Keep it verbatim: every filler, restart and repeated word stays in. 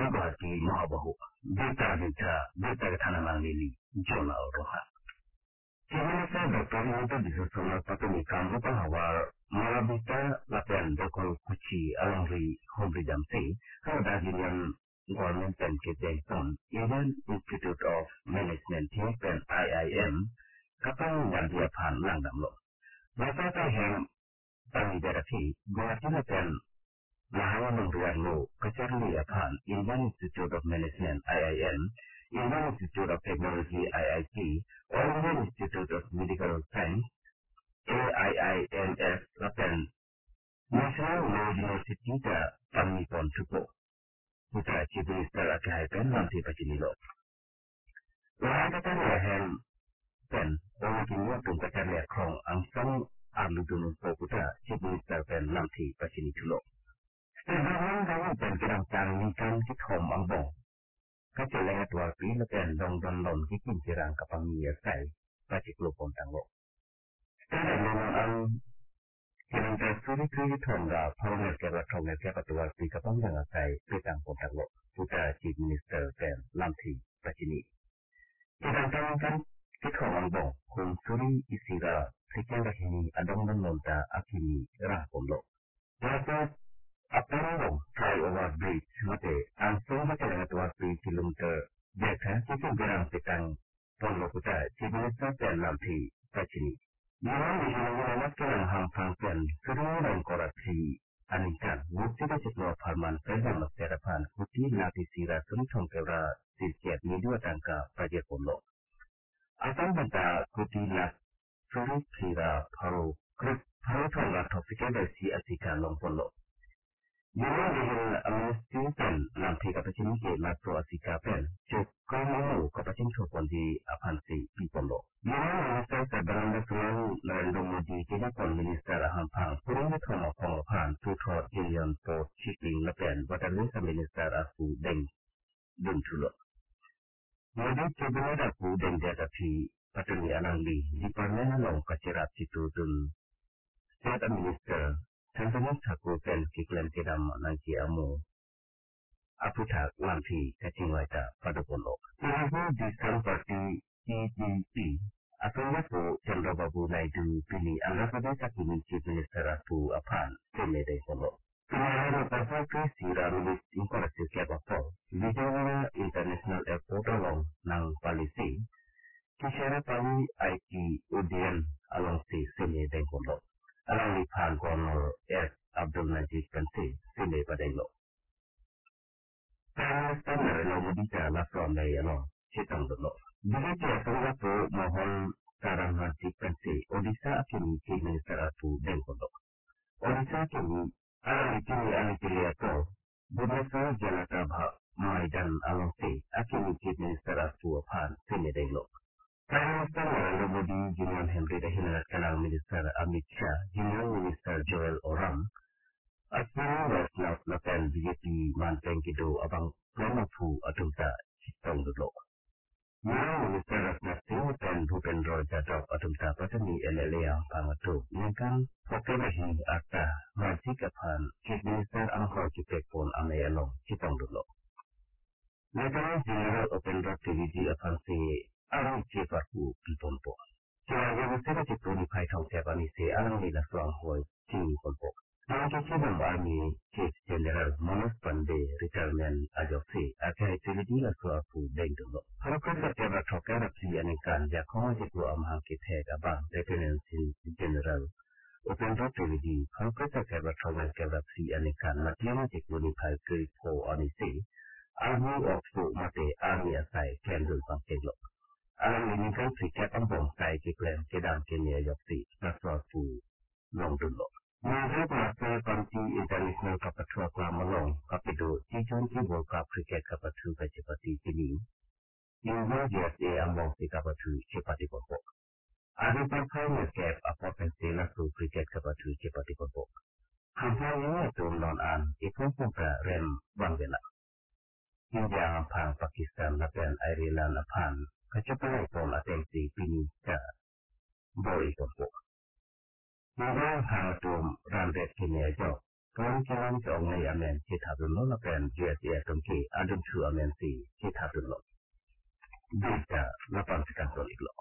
Bati Mahabahu, Beta Vita, Beta Tanamangili, Jonah Roha. Sebenarnya dokter itu bisa soal patuni kamu bahwa Malabita latihan dokol kuci alangri hobi jamsi kalau dajian government and kejaksaan Indian Institute of Management dan I I M kapal yang dia pan langdam lo. Masa tahem pangidarafi gunakan dan lahan memberian lo kecerli apan Indian Institute of Management I I M, Indian Institute of Technology I I T, or Indian Institute of Medical Science A I I M S dan National Law University da Pangipon Tupo. Putra Chief Minister Akahaitan nanti pagi nilo. Lahan kata lahan dan orang kini pun kata lekrong angsang arlu dunun po putra Chief Minister dan nanti pagi nilo. Sebenarnya kamu dan kerang tangnikan kitom ang bong. Kacau lengat warpi dan dong don don kikin kirang kapangnya say pagi kelupon tanglo. Sekarang memang ang kirang tersuri kiri tongga parungan kera tongga kera tuar di kapangnya say petang pon tanglo. Putra Chief Minister dan nanti pagi ni. Kirang tangkan kitom ang bong kung suri isira sikang rahini adong don nonta akini rang ponlo. Dapat Aparong flyover bridge mate ang summa kaya tuwa three kilometer deka sikang gerang petang ponlo puta Chief-Minister dan nanti pachini. Yang dihilang kerang hampang dan kerungan korupsi aningkan wujud sebuah parman pedang masyarakat kuti nanti sira suntong kera sisiat ni dua tangka pajak ponlo. Asal benda kuti nak suri sira paru krip paru tongga topiknya dari si asikan long ponlo. Yang dihilang amnesty dan nanti kapacin ke matro asikapen cuk kamu kapacin sopon di apansi pipolo. Yang minister sebarang tuan Narendra Modi kena kon minister hampang kurang thoma pongpan tutro jilian po shipping lepen wadalu sa minister aku deng deng tulo. Modi sebenarnya aku deng jadapi patuni anangli di parlemen long kacirat situ dun state minister Tantangan aku dan kiklan tidak nanti amu. Aku tak nanti kacing waita pada pondok. Ibu di Sang Parti T D P. Asalnya tu Chandra Babu Naidu pilih anggap pada sakini Chief Minister aku apan semedai pondok. Kemudian pasal ke sira milik inkorasi siapa pun. Wijaya International Airport along nang polisi. Kisara pali I T Udian along si semedai pondok. Alang lipan Colonel S. Abdul Najib Kansi, sini pada ilo. Panas Narendra Modi la from dari ilo, citang dulu. Begitu asal aku mohon saran Najib Kansi, Odisha kini Chief Minister aku dan pondok. Odisha kini alang kini alang kini aku, Budasa Janata Maidan along si, akini Chief Minister aku apan sini dari ilo. Panas Narendra Modi Junior Henry Dahilat Kanal Minister Amit Shah, Junior Minister Joel Oram, Asmara Westlaw Lapan B J P Manteng Kido Abang Plamapu Atumta Citong Dudlo. Junior Minister Ratna Singh dan Bhupendra Jadhav Atumta Patani L L A Pangatu, Nengkan Pokemahi Arta Majik Apan Chief Minister Angkor Kipek Pon Amayalong Citong Dudlo. Lieutenant General Upendra Trivedi Apan Si Arang Ciparku Pipompo. Kaya yang saya cipta ni pai tau siapa ni se arang ni nasrang hoi cing pompo. Yang kecil Army Chief General Manoj Pandey retirement ajoksi akhir Trivedi nasrangku deng dulu. Kalau kerja tiada toker apsi anikan jakong jitu amhang kita abang Lieutenant General Upendra Trivedi kalau kerja tiada toker apsi anikan matiama jitu ni pai kiri po anisi. Army of so mate army asai kendul pangkelo. Alang ini kan sikat ambong kai kiklan kedam kenya yoksi naswa fu long dulu. Menurut masa panti international kapatua klamalong kapido T twenty World Cup Cricket kapatu kecipati kini. Ingin jasa ambong si kapatu cepati popo. Ada pakai ngekep apotensi nasu cricket kapatu cepati popo. Hampir ini itu non-an ikut muka rem bangbela. India ampang Pakistan lapan Ireland apan. Kecepatan pun atensi pini ke boi pompo. Mungkin hal tu randet kini aja Kawan kawan seorang yang amen kita dulu lapan G S A tungki adem tu amen si kita dulu. Kita lapan sekarang solik lo.